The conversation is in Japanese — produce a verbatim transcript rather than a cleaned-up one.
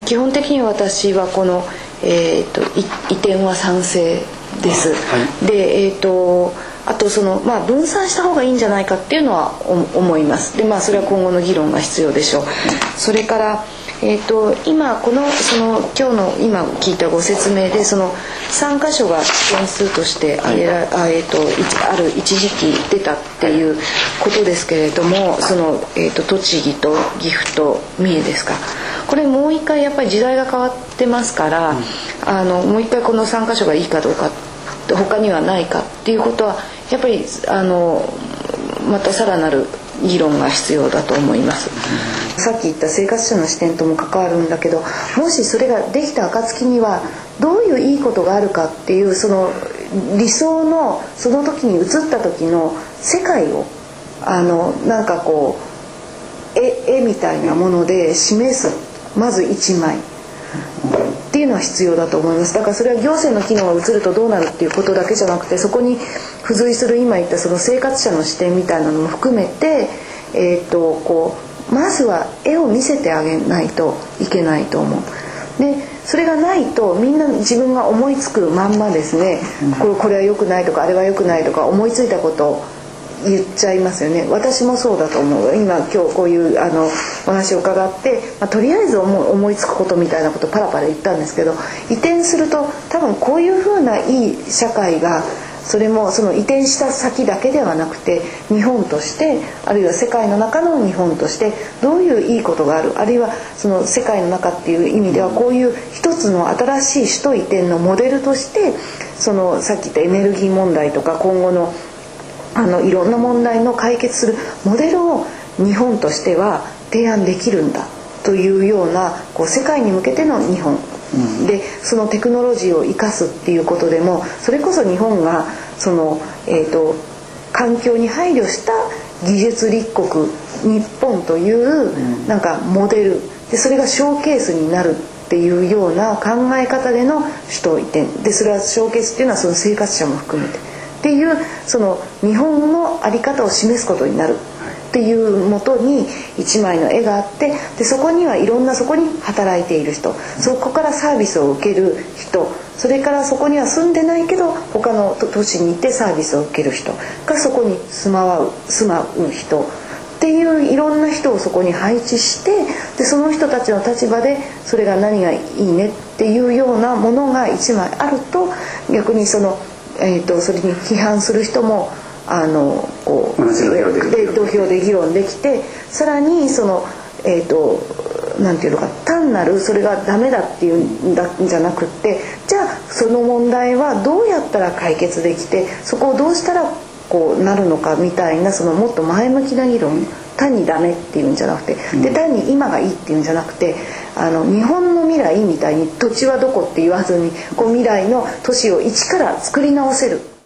基本的に私はこの、えー、と移転は賛成です。はい、で、えーとあとその、まあ、分散した方がいいんじゃないかっていうのは思います。で、まあ、それは今後の議論が必要でしょう。それから、えー、と今このその今日の今聞いたご説明でそのさん箇所が点数として挙げら、あ、えー、とある一時期出たっていうことですけれども、その、えー、と栃木と岐阜と三重ですか。これもう一回やっぱり時代が変わってますから、あのもう一回このさん箇所がいいかどうか他にはないかっていうことはやっぱりあのまたさらなる議論が必要だと思います。さっき言った生活者の視点とも関わるんだけど、もしそれができた暁にはどういういいことがあるかっていうその理想のその時に映った時の世界をあのなんかこう 絵, 絵みたいなもので示すまず一枚っていうのは必要だと思います。だからそれは行政の機能が移るとどうなるっていうことだけじゃなくて、そこに付随する今言ったその生活者の視点みたいなのも含めて、えー、とこうまずは絵を見せてあげないといけないと思う。でそれがないとみんな自分が思いつくまんまですね、これ、これは良くないとかあれは良くないとか思いついたことを言っちゃいますよね。私もそうだと思う。今今日こういうあのお話を伺って、まあ、とりあえず 思, 思いつくことみたいなことをパラパラ言ったんですけど、移転すると多分こういうふうないい社会が、それもその移転した先だけではなくて日本としてあるいは世界の中の日本としてどういういいことがある、あるいはその世界の中っていう意味ではこういう一つの新しい首都移転のモデルとしてそのさっき言ったエネルギー問題とか今後のあのいろんな問題の解決するモデルを日本としては提案できるんだというようなこう世界に向けての日本、うん、でそのテクノロジーを生かすっていうことでもそれこそ日本がその、えーと、環境に配慮した技術立国日本というなんかモデルで、それがショーケースになるっていうような考え方での首都移転で、それはショーケースっていうのはその生活者も含めてっていうその日本の在り方を示すことになるっていうもとに一枚の絵があって、でそこにはいろんなそこに働いている人、そこからサービスを受ける人、それからそこには住んでないけど他の都市に行ってサービスを受ける人がそこに住まう住まう人っていういろんな人をそこに配置して、でその人たちの立場でそれが何がいいねっていうようなものが一枚あると、逆にそのえー、とそれに批判する人もあのこうで土俵で議論できて、さらにその、えー、となんていうのか、単なるそれがダメだっていうんだんじゃなくって、じゃあその問題はどうやったら解決できてそこをどうしたらこうなるのかみたいな、そのもっと前向きな議論、単にダメっていうんじゃなくて、で単に今がいいっていうんじゃなくて、あの日本の未来みたいに土地はどこって言わずにこう未来の都市を一から作り直せる